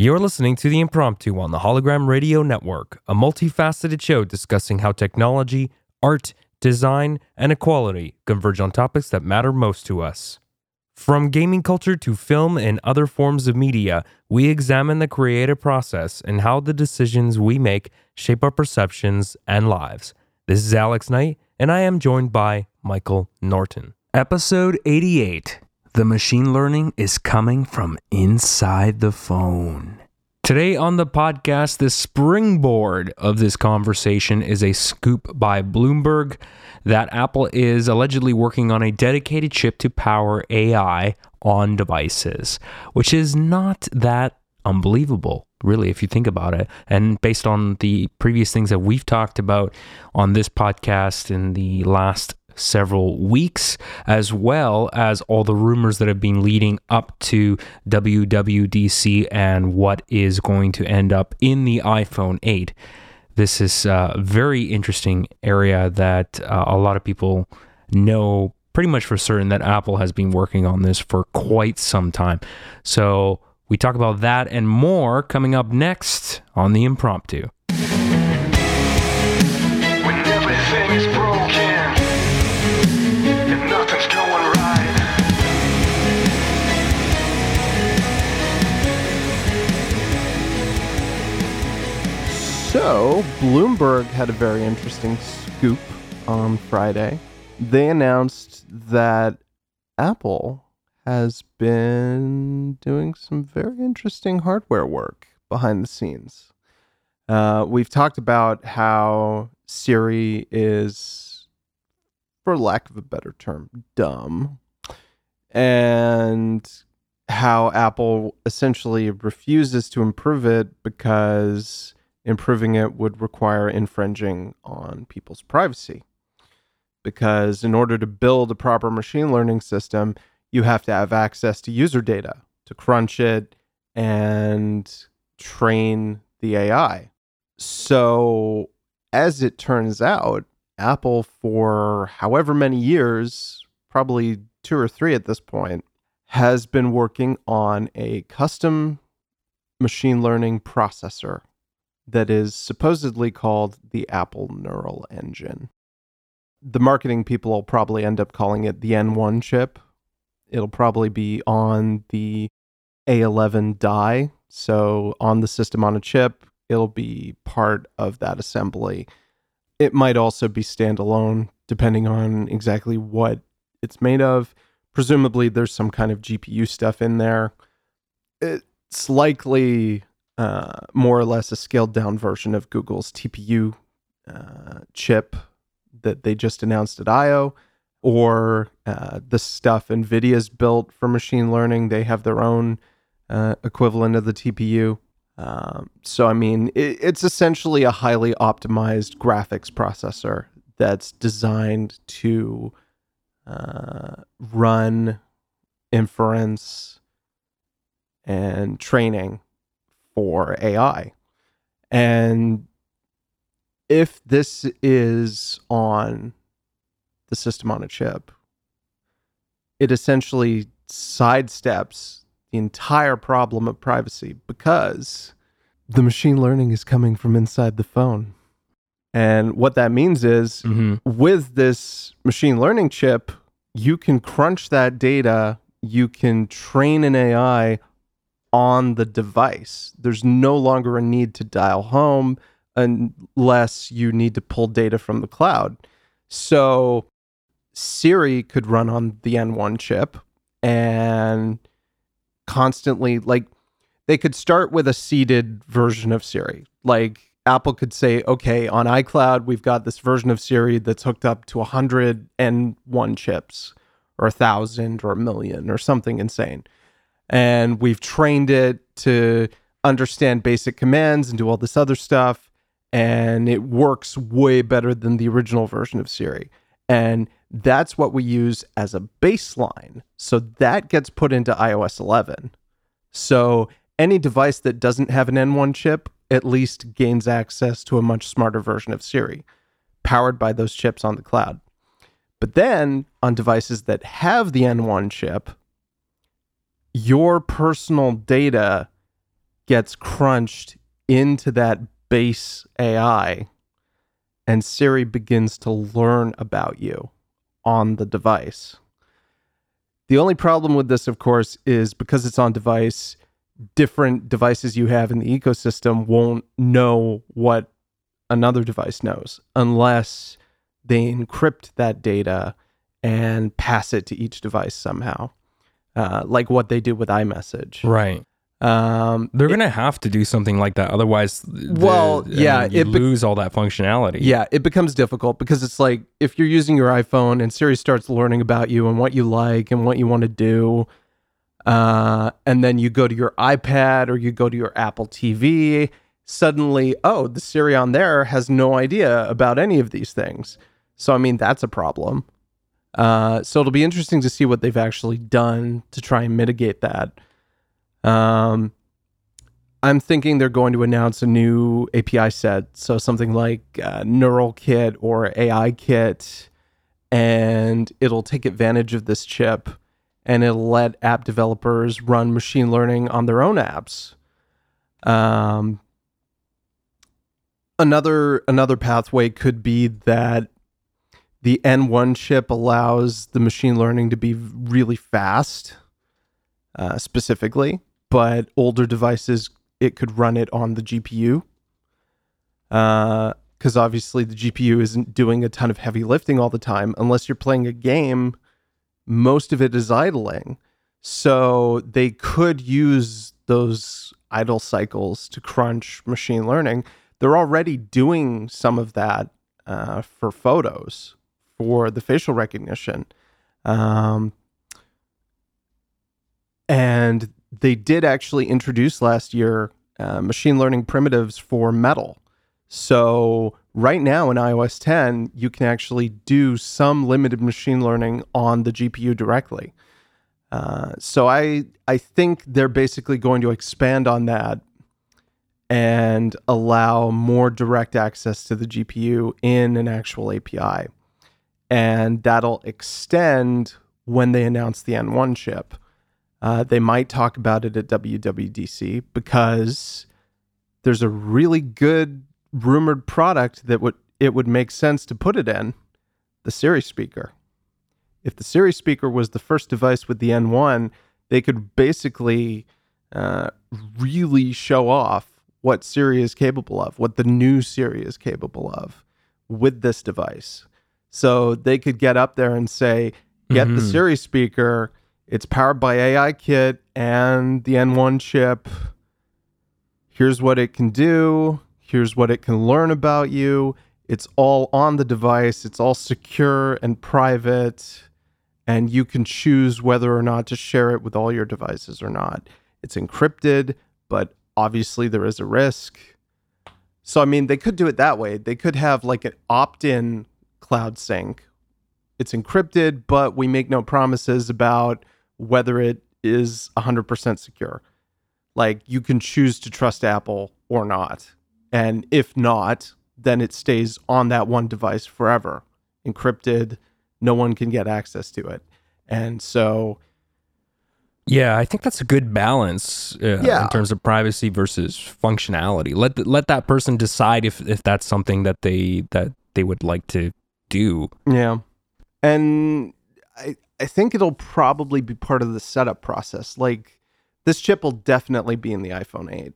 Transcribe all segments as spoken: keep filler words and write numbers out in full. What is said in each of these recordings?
You're listening to The Impromptu on the Hologram Radio Network, a multifaceted show discussing how technology, art, design, and equality converge on topics that matter most to us. From gaming culture to film and other forms of media, we examine the creative process and how the decisions we make shape our perceptions and lives. This is Alex Knight, and I am joined by Michael Norton. Episode eighty-eight. The machine learning is coming from inside the phone. Today on the podcast, the springboard of this conversation is a scoop by Bloomberg that Apple is allegedly working on a dedicated chip to power A I on devices, which is not that unbelievable, really, if you think about it. And based on the previous things that we've talked about on this podcast in the last several weeks, as well as all the rumors that have been leading up to W W D C and what is going to end up in the iPhone eight. This is a very interesting area that uh, a lot of people know pretty much for certain that Apple has been working on this for quite some time. So we talk about that and more coming up next on The Impromptu. When everything is broken and nothing's going right, So, Bloomberg had a very interesting scoop on Friday. They announced that Apple has been doing some very interesting hardware work behind the scenes. Uh, we've talked about how Siri is, for lack of a better term, dumb, and how Apple essentially refuses to improve it because improving it would require infringing on people's privacy. Because in order to build a proper machine learning system, you have to have access to user data to crunch it and train the A I. So, as it turns out, Apple, for however many years, probably two or three at this point, has been working on a custom machine learning processor that is supposedly called the Apple Neural Engine. The marketing people will probably end up calling it the N one chip. It'll probably be on the A eleven die, so on the system on a chip, it'll be part of that assembly. It might also be standalone, depending on exactly what it's made of. Presumably, there's some kind of G P U stuff in there. It's likely uh, more or less a scaled-down version of Google's T P U uh, chip that they just announced at I O, or uh, the stuff NVIDIA's built for machine learning. They have their own uh, equivalent of the T P U. Um, so, I mean, it, it's essentially a highly optimized graphics processor that's designed to uh, run inference and training for A I. And if this is on the system on a chip, it essentially sidesteps the entire problem of privacy because the machine learning is coming from inside the phone. And what that means is Mm-hmm. with this machine learning chip, you can crunch that data, you can train an A I on the device. There's no longer a need to dial home unless you need to pull data from the cloud. So Siri could run on the N one chip and constantly, like, they could start with a seeded version of Siri. Like, Apple could say, okay, on iCloud, we've got this version of Siri that's hooked up to one hundred N one chips, or one thousand, or a million, or something insane. And we've trained it to understand basic commands and do all this other stuff. And it works way better than the original version of Siri. And that's what we use as a baseline. So that gets put into i O S eleven. So any device that doesn't have an N one chip at least gains access to a much smarter version of Siri, powered by those chips on the cloud. But then on devices that have the N one chip, your personal data gets crunched into that base A I, and Siri begins to learn about you on the device. The only problem with this, of course, is because it's on device, different devices you have in the ecosystem won't know what another device knows unless they encrypt that data and pass it to each device somehow, uh, like what they do with iMessage. Right. Um, They're going to have to do something like that. Otherwise, the, Well, I yeah, mean, you it be- lose all that functionality. Yeah, it becomes difficult because it's like if you're using your iPhone and Siri starts learning about you and what you like and what you want to do, uh, and then you go to your iPad or you go to your Apple T V, suddenly, oh, the Siri on there has no idea about any of these things. So, I mean, that's a problem. Uh, so it'll be interesting to see what they've actually done to try and mitigate that. Um, I'm thinking they're going to announce a new A P I set, so something like uh, Neural Kit or A I Kit, and it'll take advantage of this chip, and it'll let app developers run machine learning on their own apps. Um, another another pathway could be that the N one chip allows the machine learning to be really fast, uh, specifically. But older devices, it could run it on the G P U. Because uh, obviously the G P U isn't doing a ton of heavy lifting all the time. Unless you're playing a game, most of it is idling. So they could use those idle cycles to crunch machine learning. They're already doing some of that uh, for photos, for the facial recognition. Um, and they did actually introduce last year uh, machine learning primitives for Metal. So right now in i O S ten, you can actually do some limited machine learning on the G P U directly. Uh, so I I think they're basically going to expand on that and allow more direct access to the G P U in an actual A P I. And that'll extend when they announce the N one chip. Uh, they might talk about it at W W D C because there's a really good rumored product that would it would make sense to put it in, the Siri speaker. If the Siri speaker was the first device with the N one, they could basically uh, really show off what Siri is capable of, what the new Siri is capable of with this device. So they could get up there and say, get Mm-hmm. the Siri speaker. It's powered by A I Kit and the N one chip. Here's what it can do. Here's what it can learn about you. It's all on the device. It's all secure and private. And you can choose whether or not to share it with all your devices or not. It's encrypted, but obviously there is a risk. So, I mean, they could do it that way. They could have like an opt-in cloud sync. It's encrypted, but we make no promises about whether it is one hundred percent secure. Like, you can choose to trust Apple or not. And if not, then it stays on that one device forever, encrypted. No one can get access to it. And so... Yeah, I think that's a good balance uh, Yeah. in terms of privacy versus functionality. Let the, let that person decide if, if that's something that they that they would like to do. Yeah. And I I think it'll probably be part of the setup process. Like, this chip will definitely be in the iPhone eight.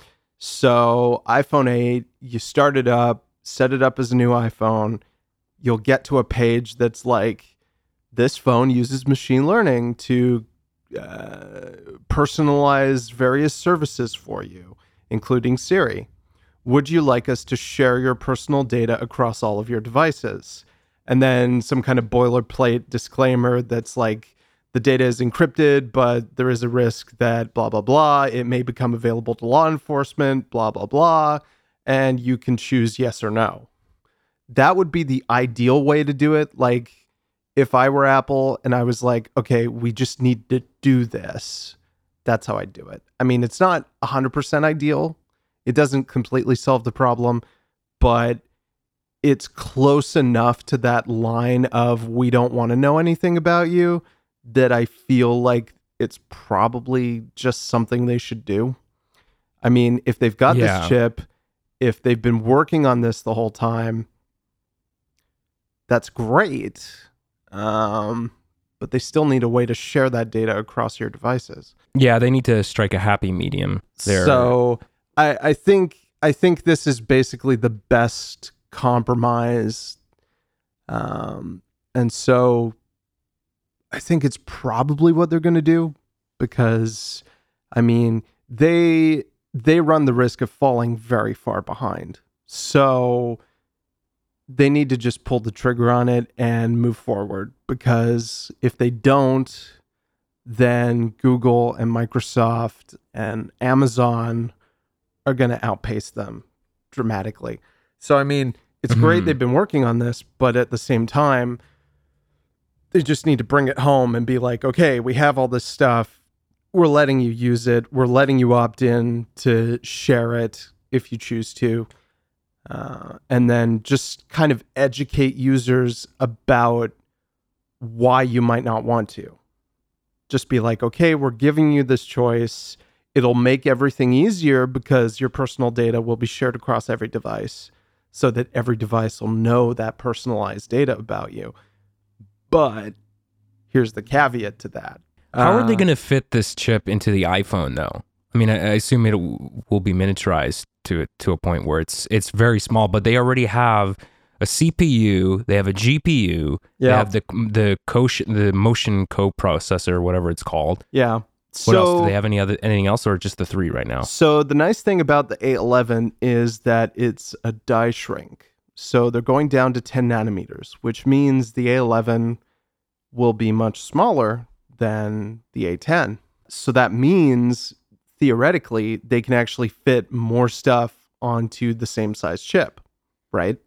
So iPhone eight, you start it up, set it up as a new iPhone. You'll get to a page that's like, this phone uses machine learning to uh, personalize various services for you, including Siri. Would you like us to share your personal data across all of your devices? And then some kind of boilerplate disclaimer that's like, the data is encrypted, but there is a risk that blah, blah, blah. It may become available to law enforcement, blah, blah, blah. And you can choose yes or no. That would be the ideal way to do it. Like, if I were Apple and I was like, okay, we just need to do this, that's how I'd do it. I mean, it's not one hundred percent ideal. It doesn't completely solve the problem, but it's close enough to that line of we don't want to know anything about you that I feel like it's probably just something they should do. I mean, if they've got Yeah. this chip, if they've been working on this the whole time, that's great. Um, but they still need a way to share that data across your devices. Yeah, they need to strike a happy medium there. So I, I think I think this is basically the best compromise. Um, and so I think it's probably what they're going to do, because I mean, they they run the risk of falling very far behind. So they need to just pull the trigger on it and move forward, because if they don't, then Google and Microsoft and Amazon are going to outpace them dramatically. So, I mean, it's Mhm. great they've been working on this, but at the same time, they just need to bring it home and be like, okay, we have all this stuff. We're letting you use it. We're letting you opt in to share it if you choose to. Uh, and then just kind of educate users about why you might not want to. Just be like, okay, we're giving you this choice. It'll make everything easier because your personal data will be shared across every device, so that every device will know that personalized data about you. But here's the caveat to that. How are they Uh, going to fit this chip into the iPhone, though? I mean, I, I assume it w- will be miniaturized to to a point where it's it's very small, but they already have a C P U, they have a G P U, they Yeah. have the the Cotion, the motion coprocessor, whatever it's called. Yeah. What else? Do they have any other anything else, or just the three right now? So the nice thing about the A eleven is that it's a die shrink. So they're going down to ten nanometers, which means the A eleven will be much smaller than the A ten. So that means theoretically they can actually fit more stuff onto the same size chip, right?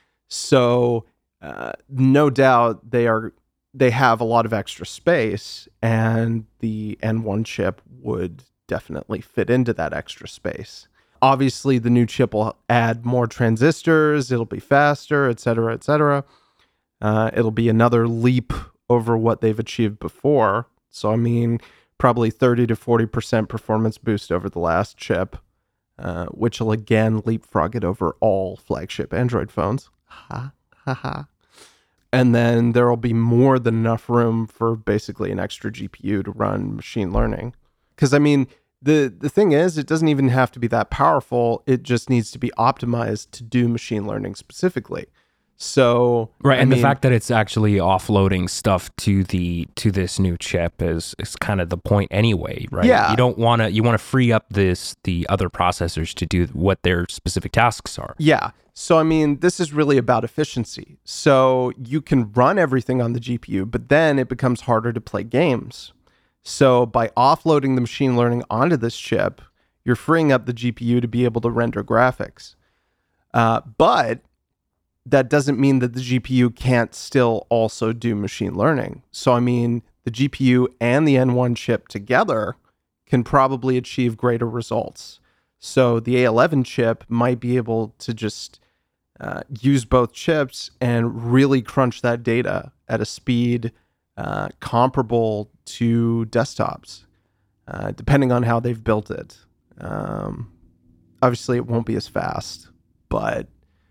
So uh, no doubt they are they have a lot of extra space, and the N one chip would definitely fit into that extra space. Obviously, the new chip will add more transistors, it'll be faster, et cetera, et cetera. Uh, it'll be another leap over what they've achieved before. So, I mean, probably thirty to forty percent performance boost over the last chip, uh, which will again leapfrog it over all flagship Android phones. Ha, ha, ha. And then there will be more than enough room for basically an extra G P U to run machine learning. Because, I mean, the, the thing is, it doesn't even have to be that powerful. It just needs to be optimized to do machine learning specifically. So, Right, I and mean, the fact that it's actually offloading stuff to the to this new chip is is kind of the point anyway, right? Yeah. You don't want to you want to free up this the other processors to do what their specific tasks are. Yeah. So, I mean, this is really about efficiency. So you can run everything on the G P U, but then it becomes harder to play games. So by offloading the machine learning onto this chip, you're freeing up the G P U to be able to render graphics. Uh, but that doesn't mean that the G P U can't still also do machine learning. So, I mean, the G P U and the N one chip together can probably achieve greater results. So the A eleven chip might be able to just uh, use both chips and really crunch that data at a speed uh, comparable to desktops, uh, depending on how they've built it. Um, obviously, it won't be as fast, but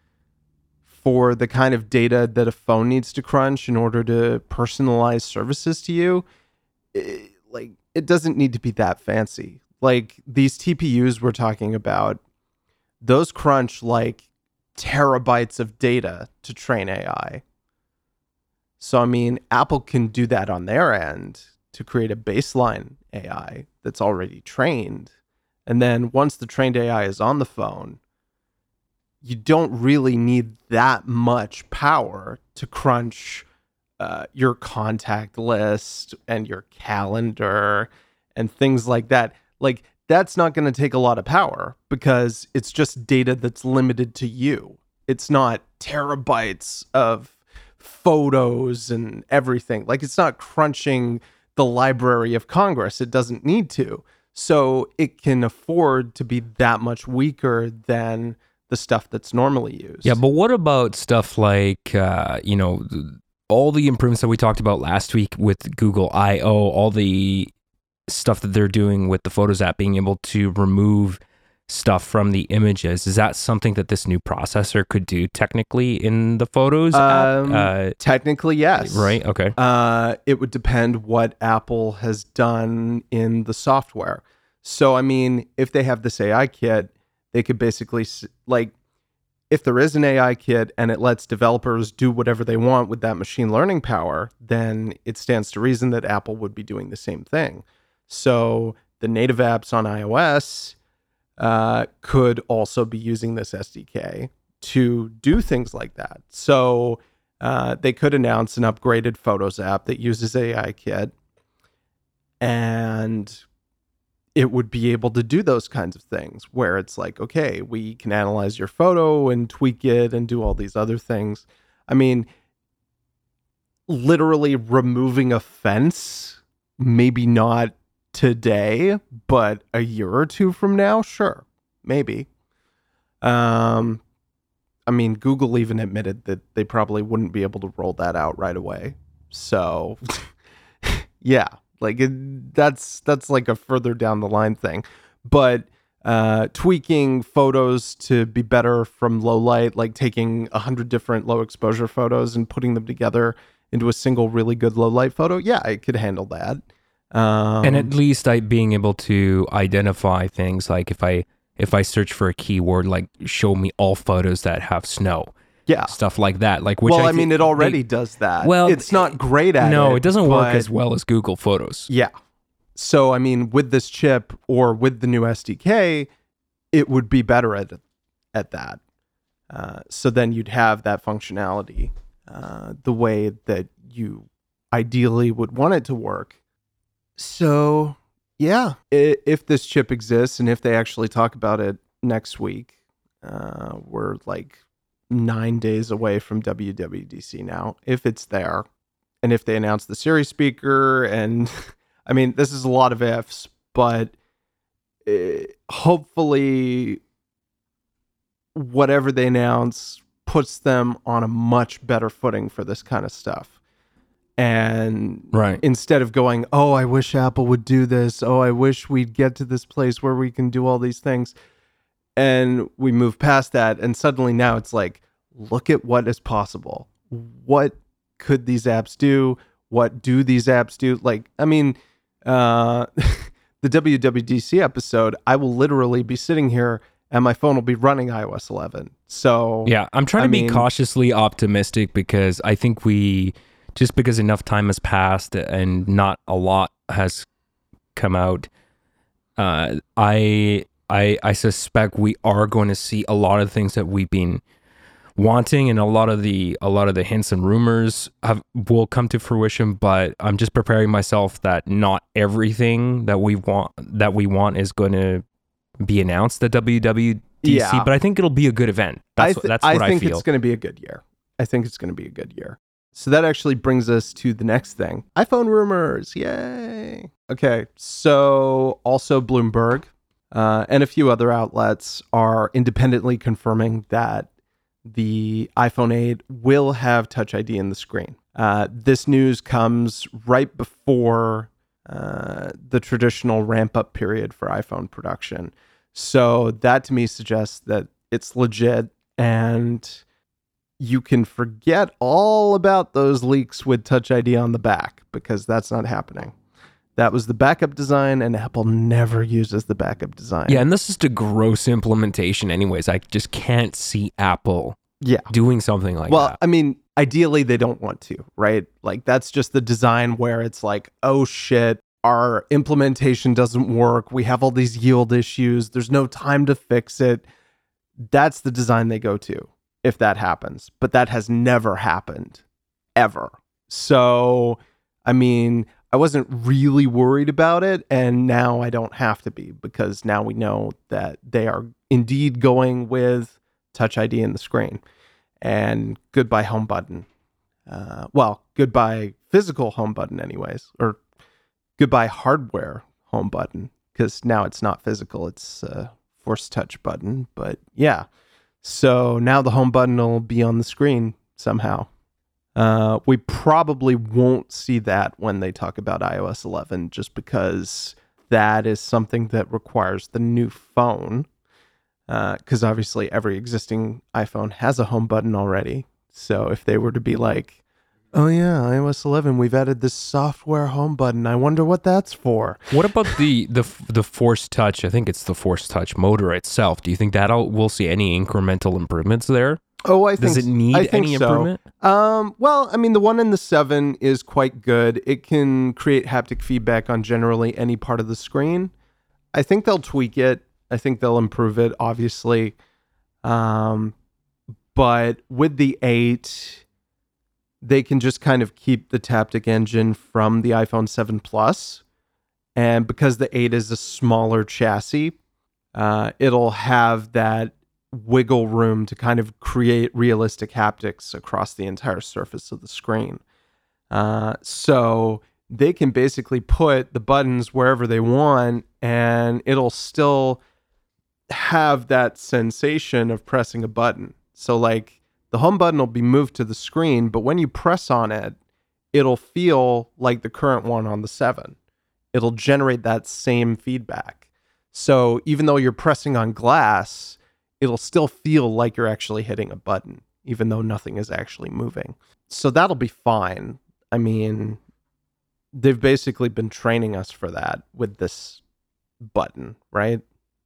for the kind of data that a phone needs to crunch in order to personalize services to you, it, like it doesn't need to be that fancy. Like these T P Us we're talking about, those crunch like terabytes of data to train A I. So, I mean, Apple can do that on their end to create a baseline A I that's already trained. And then once the trained A I is on the phone, you don't really need that much power to crunch uh, your contact list and your calendar and things like that. Like, that's not going to take a lot of power because it's just data that's limited to you. It's not terabytes of photos and everything. Like, it's not crunching the Library of Congress. It doesn't need to. So it can afford to be that much weaker than the stuff that's normally used. Yeah, but what about stuff like, uh, you know, all the improvements that we talked about last week with Google I O, all the stuff that they're doing with the Photos app, being able to remove stuff from the images. Is that something that this new processor could do technically in the Photos Um, app? Uh, Technically, yes. right? Okay. Uh, it would depend what Apple has done in the software. So, I mean, if they have this A I kit, they could basically, s- like, if there is an A I kit and it lets developers do whatever they want with that machine learning power, then it stands to reason that Apple would be doing the same thing. So, the native apps on iOS uh, could also be using this S D K to do things like that. So, uh, they could announce an upgraded Photos app that uses A I kit, and it would be able to do those kinds of things where it's like, okay, we can analyze your photo and tweak it and do all these other things. I mean, literally removing a fence, maybe not today, but a year or two from now, sure, maybe. Um, I mean, Google even admitted that they probably wouldn't be able to roll that out right away. So, yeah. Like it, that's that's like a further down the line thing, but uh, tweaking photos to be better from low light, like taking a hundred different low exposure photos and putting them together into a single really good low light photo. Yeah, I could handle that. Um, and at least I being able to identify things like if I if I search for a keyword like show me all photos that have snow. yeah. Stuff like that. Like, which Well, I, I, thi- mean, it already they- does that. Well, it's not great at it. no, it doesn't work but- as well as Google Photos. Yeah. So, I mean, with this chip or with the new S D K, it would be better at at that. Uh, so then you'd have that functionality uh, the way that you ideally would want it to work. So, yeah, I- if this chip exists and if they actually talk about it next week, uh, we're like nine days away from W W D C now, if it's there. And if they announce the Siri speaker, and I mean, this is a lot of ifs, but uh, hopefully whatever they announce puts them on a much better footing for this kind of stuff. And Right. instead of going, oh, I wish Apple would do this. Oh, I wish we'd get to this place where we can do all these things. And we move past that. And suddenly now it's like, look at what is possible. What could these apps do? What do these apps do? Like, I mean, uh, the W W D C episode, I will literally be sitting here and my phone will be running i O S eleven. So Yeah, I'm trying I to be mean- cautiously optimistic because I think we, just because enough time has passed and not a lot has come out, uh, I I I suspect we are going to see a lot of things that we've been wanting, and a lot of the a lot of the hints and rumors have will come to fruition. But I'm just preparing myself that not everything that we want that we want is going to be announced at W W D C. Yeah. But I think it'll be a good event. That's I, what th- that's what I, I think feel. it's going to be a good year. I think it's going to be a good year. So that actually brings us to the next thing. iPhone rumors. Yay. Okay. So also Bloomberg uh, and a few other outlets are independently confirming that the iPhone eight will have Touch I D in the screen. Uh, this news comes right before uh, the traditional ramp up period for iPhone production. So that to me suggests that it's legit, and you can forget all about those leaks with Touch I D on the back because that's not happening. That was the backup design, and Apple never uses the backup design. Yeah, and this is a gross implementation anyways. I just can't see Apple Yeah. doing something like Well, that. I mean, ideally they don't want to, right? Like that's just the design where it's like, oh shit, our implementation doesn't work. We have all these yield issues. There's no time to fix it. That's the design they go to if that happens. But that has never happened ever. So, I mean, I wasn't really worried about it, and now I don't have to be because now we know that they are indeed going with Touch I D in the screen. And goodbye home button. Uh, well, goodbye physical home button anyways, or goodbye hardware home button, because now it's not physical, it's a force touch button. But yeah, so now the home button will be on the screen somehow. Uh, we probably won't see that when they talk about i O S eleven, just because that is something that requires the new phone. because obviously every existing iPhone has a home button already. So if they were to be like, oh yeah, iOS eleven, we've added this software home button, I wonder what that's for. What about the the the Force Touch? I think it's the Force Touch motor itself. Do you think that we'll see any incremental improvements there? Oh, I think Does it need I think any so. improvement? Um, well, I mean, the one in the seven is quite good. It can create haptic feedback on generally any part of the screen. I think they'll tweak it. I think they'll improve it, obviously. Um, but with the eight, they can just kind of keep the Taptic engine from the iPhone seven Plus. And because the eight is a smaller chassis, uh, it'll have that wiggle room to kind of create realistic haptics across the entire surface of the screen. Uh, so they can basically put the buttons wherever they want, and it'll still have that sensation of pressing a button. So like the home button will be moved to the screen, but when you press on it, it'll feel like the current one on the seven. It'll generate that same feedback. So even though you're pressing on glass, it'll still feel like you're actually hitting a button, even though nothing is actually moving. So that'll be fine. I mean, they've basically been training us for that with this button, right?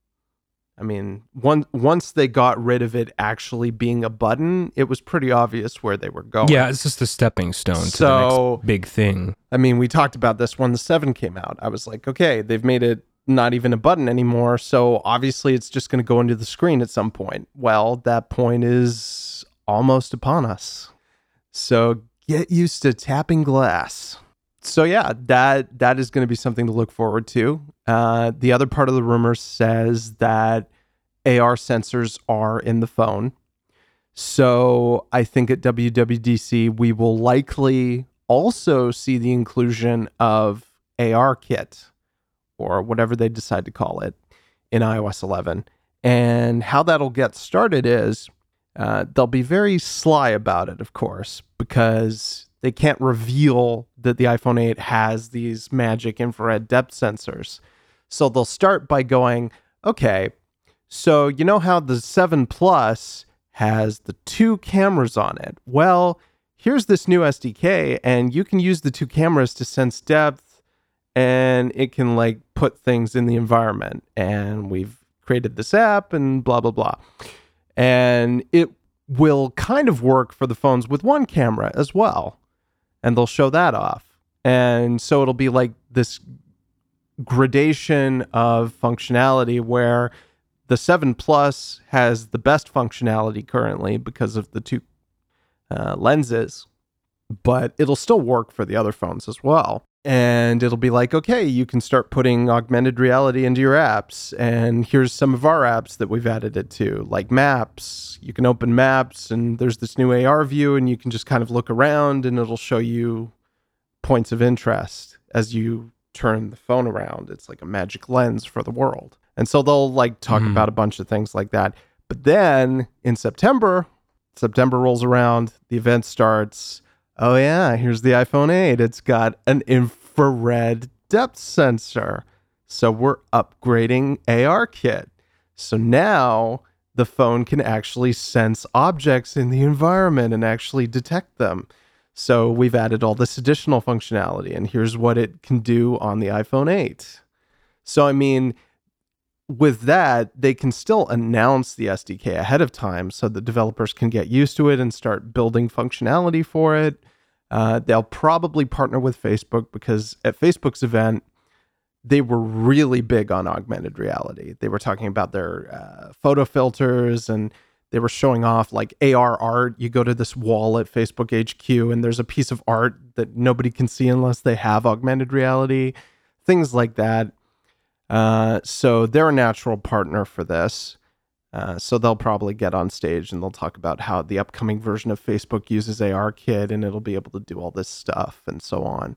I mean, one, once they got rid of it actually being a button, it was pretty obvious where they were going. Yeah, it's just a stepping stone to So- the next big thing. I mean, we talked about this when the seven came out. I was like, okay, they've made it not even a button anymore, so obviously it's just going to go into the screen at some point. Well, that point is almost upon us. So get used to tapping glass. So yeah, that that is going to be something to look forward to. Uh, the other part of the rumor says that A R sensors are in the phone. So I think at W W D C, we will likely also see the inclusion of A R Kit, or whatever they decide to call it, in iOS eleven. And how that'll get started is uh, they'll be very sly about it, of course, because they can't reveal that the iPhone eight has these magic infrared depth sensors. So they'll start by going, okay, so you know how the seven Plus has the two cameras on it? Well, here's this new S D K, and you can use the two cameras to sense depth, and it can like put things in the environment, and we've created this app and blah, blah, blah. And it will kind of work for the phones with one camera as well. And they'll show that off. And so it'll be like this gradation of functionality where the seven Plus has the best functionality currently because of the two uh, lenses, but it'll still work for the other phones as well. And it'll be like, okay, you can start putting augmented reality into your apps. And here's some of our apps that we've added it to, like Maps. You can open Maps, and there's this new A R view, and you can just kind of look around, and it'll show you points of interest as you turn the phone around. It's like a magic lens for the world. And so they'll like talk Mhm. about a bunch of things like that. But then in September, September rolls around, the event starts. Oh yeah, here's the iPhone eight. It's got an infrared depth sensor. So we're upgrading A R Kit. So now the phone can actually sense objects in the environment and actually detect them. So we've added all this additional functionality, and here's what it can do on the iPhone eight. So I mean, with that, they can still announce the S D K ahead of time so the developers can get used to it and start building functionality for it. Uh, they'll probably partner with Facebook because at Facebook's event, they were really big on augmented reality. They were talking about their uh, photo filters, and they were showing off like A R art. You go to this wall at Facebook H Q, and there's a piece of art that nobody can see unless they have augmented reality, things like that. Uh, so they're a natural partner for this. Uh, so they'll probably get on stage and they'll talk about how the upcoming version of Facebook uses A R Kit, and it'll be able to do all this stuff and so on.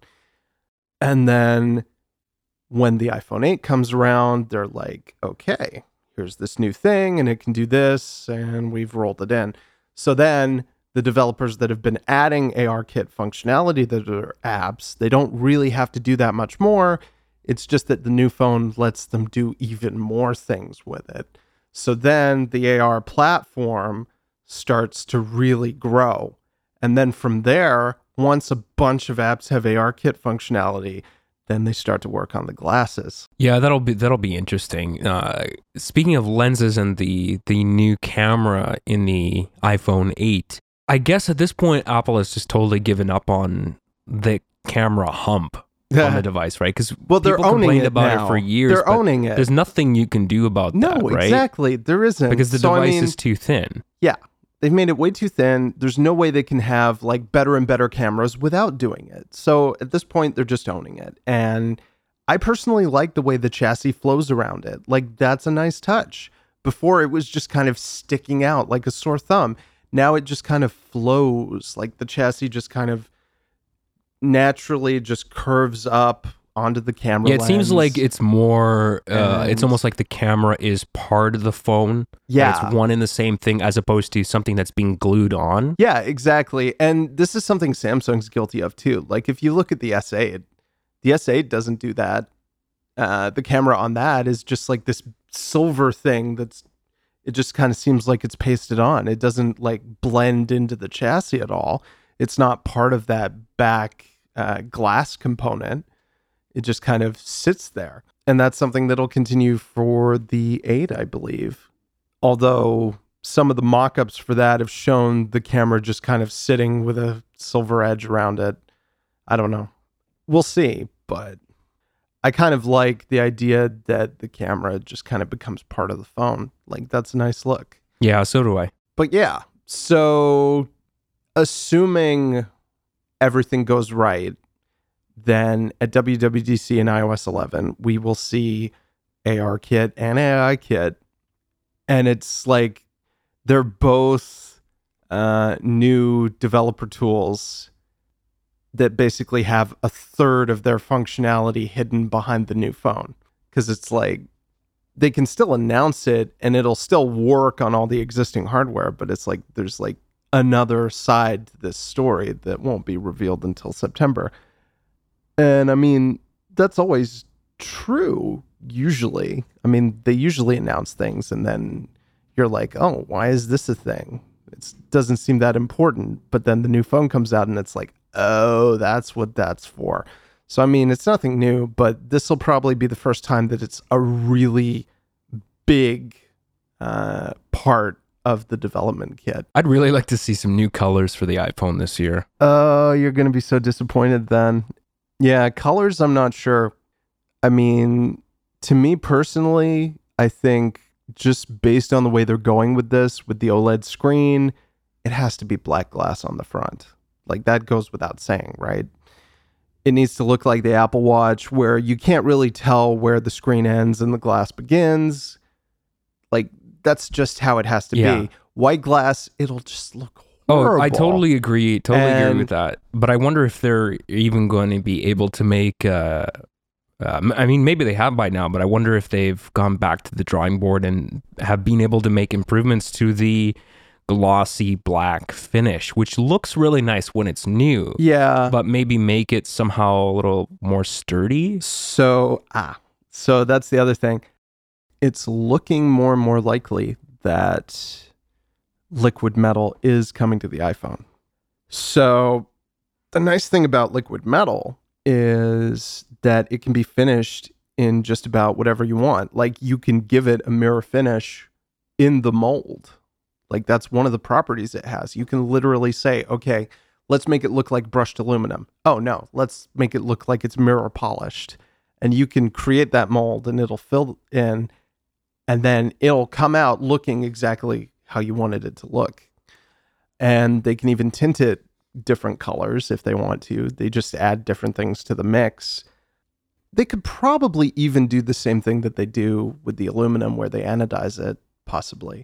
And then when the iPhone eight comes around, they're like, okay, here's this new thing, and it can do this, and we've rolled it in. So then the developers that have been adding A R Kit functionality to their apps, they don't really have to do that much more. It's just that the new phone lets them do even more things with it. So then the A R platform starts to really grow. And then from there, once a bunch of apps have ARKit functionality, then they start to work on the glasses. Yeah, that'll be that'll be interesting. Uh, speaking of lenses and the the new camera in the iPhone eight, I guess at this point Apple has just totally given up on the camera hump on the device, right? Because well, they're people owning complained it about now. it for years. They're but owning it. There's nothing you can do about no, that, right? exactly. There isn't. Because the So, I device mean, is too thin. Yeah. They've made it way too thin. There's no way they can have like better and better cameras without doing it. So at this point, they're just owning it. And I personally like the way the chassis flows around it. Like, that's a nice touch. Before, it was just kind of sticking out like a sore thumb. Now it just kind of flows. Like the chassis just kind of naturally just curves up onto the camera Yeah, it lens. seems like it's more, uh, And- it's almost like the camera is part of the phone. that Yeah. It's one and the same thing as opposed to something that's being glued on. Yeah, exactly. And this is something Samsung's guilty of too. Like if you look at the S eight, the S eight doesn't do that. Uh, the camera on that is just like this silver thing that's, it just kind of seems like it's pasted on. It doesn't like blend into the chassis at all. It's not part of that back uh, glass component. It just kind of sits there. And that's something that'll continue for the eight, I believe. Although some of the mock-ups for that have shown the camera just kind of sitting with a silver edge around it. I don't know. We'll see, but I kind of like the idea that the camera just kind of becomes part of the phone. Like, that's a nice look. Yeah, so do I. But yeah, so assuming everything goes right, then at W W D C and iOS eleven, we will see ARKit and AIKit. And it's like they're both uh, new developer tools that basically have a third of their functionality hidden behind the new phone. Because it's like they can still announce it and it'll still work on all the existing hardware, but it's like there's like another side to this story that won't be revealed until September. And I mean, that's always true, usually. I mean, they usually announce things and then you're like, oh, why is this a thing? It doesn't seem that important. But then the new phone comes out and it's like, oh, that's what that's for. So, I mean, it's nothing new, but this will probably be the first time that it's a really big uh, part of the development kit. I'd really like to see some new colors for the iPhone this year. Oh, you're going to be so disappointed then. Yeah, colors, I'm not sure. I mean, to me personally, I think just based on the way they're going with this, with the OLED screen, it has to be black glass on the front. Like, that goes without saying, right? It needs to look like the Apple Watch, where you can't really tell where the screen ends and the glass begins. Like, that's just how it has to Yeah. be. White glass, it'll just look horrible. Oh, I totally agree. Totally agree And- with that. But I wonder if they're even going to be able to make. Uh, uh, I mean, maybe they have by now, but I wonder if they've gone back to the drawing board and have been able to make improvements to the glossy black finish, which looks really nice when it's new. Yeah. But maybe make it somehow a little more sturdy. So, ah, so that's the other thing. It's looking more and more likely that liquid metal is coming to the iPhone. So, the nice thing about liquid metal is that it can be finished in just about whatever you want. Like, you can give it a mirror finish in the mold. Like, that's one of the properties it has. You can literally say, okay, let's make it look like brushed aluminum. Oh, no, let's make it look like it's mirror polished. And you can create that mold and it'll fill in, and then it'll come out looking exactly how you wanted it to look. And they can even tint it different colors if they want to. They just add different things to the mix. They could probably even do the same thing that they do with the aluminum, where they anodize it, possibly.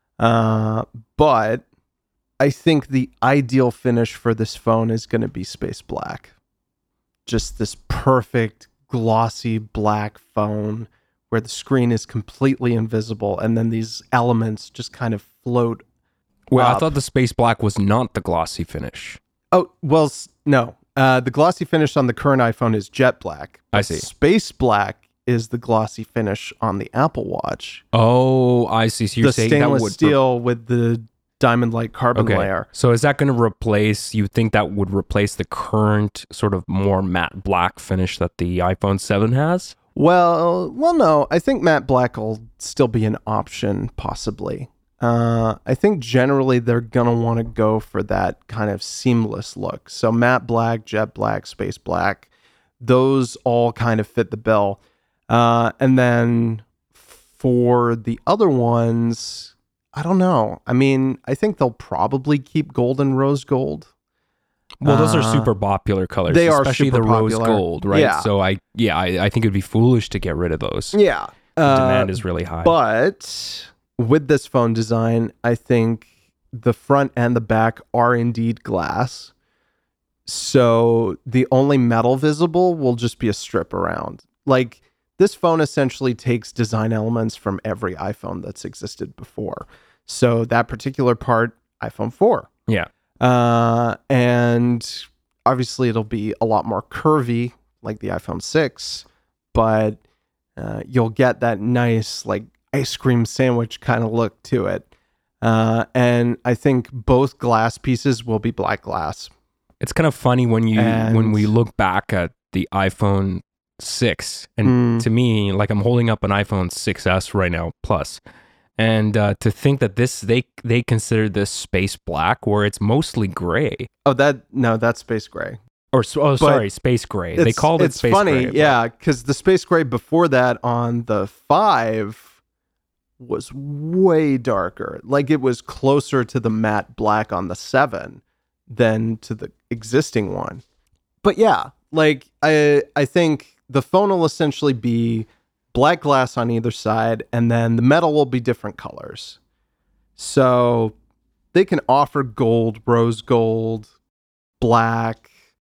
Uh, but I think the ideal finish for this phone is going to be space black. Just this perfect glossy black phone where the screen is completely invisible and then these elements just kind of float. Well, I up. thought the space black was not the glossy finish. Oh, well, s- no. Uh, the glossy finish on the current iPhone is jet black. I but see. Space black is the glossy finish on the Apple Watch. Oh, I see. So you're The saying that stainless would steel with the diamond-like carbon okay. layer. So is that going to replace? You think that would replace the current sort of more matte black finish that the iPhone seven has? Well, well, no. I think matte black will still be an option, possibly. Uh, I think generally they're gonna want to go for that kind of seamless look. So matte black, jet black, space black, those all kind of fit the bill. Uh, and then for the other ones, I don't know. I mean, I think they'll probably keep gold and rose gold. Well, those are Uh, super popular colors. they are especially super the rose popular. gold, right? Yeah. So I, yeah, I, I think it'd be foolish to get rid of those. Yeah, The uh, demand is really high. But with this phone design, I think the front and the back are indeed glass. So the only metal visible will just be a strip around. Like, this phone essentially takes design elements from every iPhone that's existed before. So that particular part, iPhone four. yeah. Uh, and obviously it'll be a lot more curvy like the iPhone six, but uh, you'll get that nice like ice cream sandwich kind of look to it. Uh, and I think both glass pieces will be black glass. It's kind of funny when you And- when we look back at the iPhone six, and Mm. to me, like I'm holding up an iPhone six S right now Plus, and uh, to think that this they they consider this space black, where it's mostly gray, Oh, that no, that's space gray. or s- oh sorry, space gray. They It's- called it it's space funny, gray. but- yeah, because the space gray before that on the five was way darker. Like it was closer to the matte black on the seven than to the existing one. But yeah, like I I think the phone will essentially be black glass on either side, and then the metal will be different colors. So they can offer gold, rose gold, black,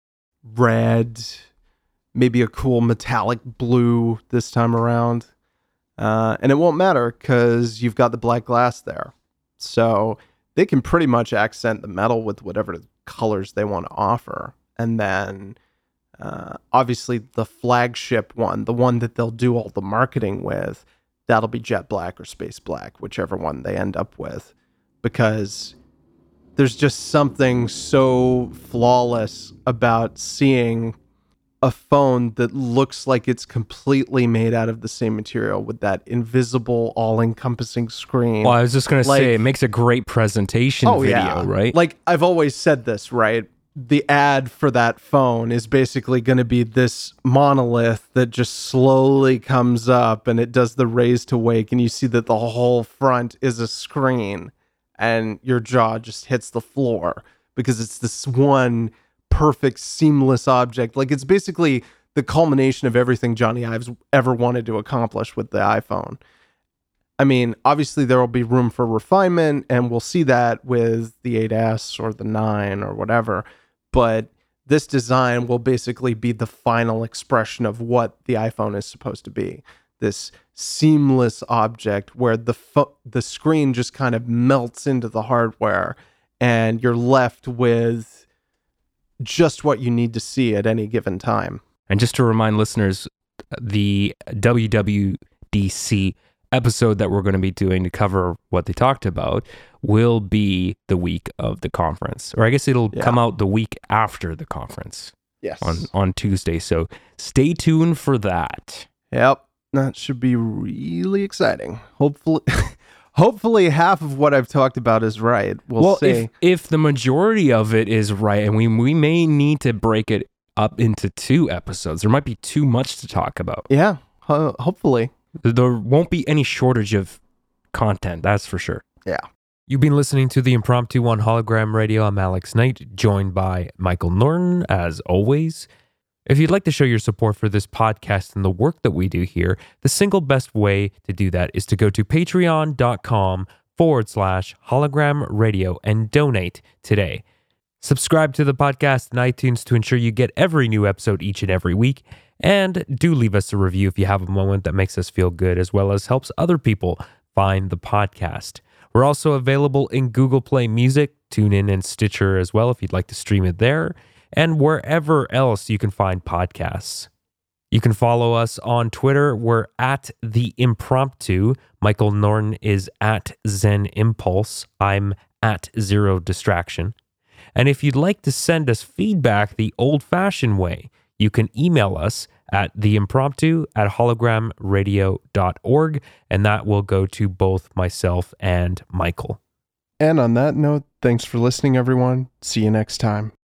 red, maybe a cool metallic blue this time around. Uh, and it won't matter because you've got the black glass there. So they can pretty much accent the metal with whatever colors they want to offer. And then uh, obviously the flagship one, the one that they'll do all the marketing with, that'll be jet black or space black, whichever one they end up with. Because there's just something so flawless about seeing a phone that looks like it's completely made out of the same material with that invisible, all-encompassing screen. Well, I was just gonna Like- say it makes a great presentation oh, video, yeah. right? Like, I've always said this, right? The ad for that phone is basically going to be this monolith that just slowly comes up and it does the raise to wake, and you see that the whole front is a screen and your jaw just hits the floor because it's this one perfect seamless object. Like, it's basically the culmination of everything Johnny Ives ever wanted to accomplish with the iPhone. I mean, obviously there will be room for refinement, and we'll see that with the eight S or the nine or whatever. But this design will basically be the final expression of what the iPhone is supposed to be. This seamless object where the fo- the screen just kind of melts into the hardware, and you're left with just what you need to see at any given time. And just to remind listeners, the W W D C episode that we're going to be doing to cover what they talked about will be the week of the conference. Or I guess it'll Yeah. come out the week after the conference Yes. on, on Tuesday. So stay tuned for that. Yep. That should be really exciting. Hopefully hopefully half of what I've talked about is right. We'll, well, see. if, if the majority of it is right, and we, we may need to break it up into two episodes, there might be too much to talk about. yeah. Ho- hopefully. There won't be any shortage of content, that's for sure. Yeah. You've been listening to the Impromptu on Hologram Radio. I'm Alex Knight, joined by Michael Norton, as always. If you'd like to show your support for this podcast and the work that we do here, the single best way to do that is to go to patreon.com forward slash hologram radio and donate today. Subscribe to the podcast in iTunes to ensure you get every new episode each and every week. And do leave us a review if you have a moment that makes us feel good, as well as helps other people find the podcast. We're also available in Google Play Music, TuneIn, and Stitcher as well if you'd like to stream it there, and wherever else you can find podcasts. You can follow us on Twitter. We're at The Impromptu. Michael Norton is at Zen Impulse. I'm at Zero Distraction. And if you'd like to send us feedback the old-fashioned way, you can email us at theimpromptu at hologramradio dot org, and that will go to both myself and Michael. And on that note, thanks for listening, everyone. See you next time.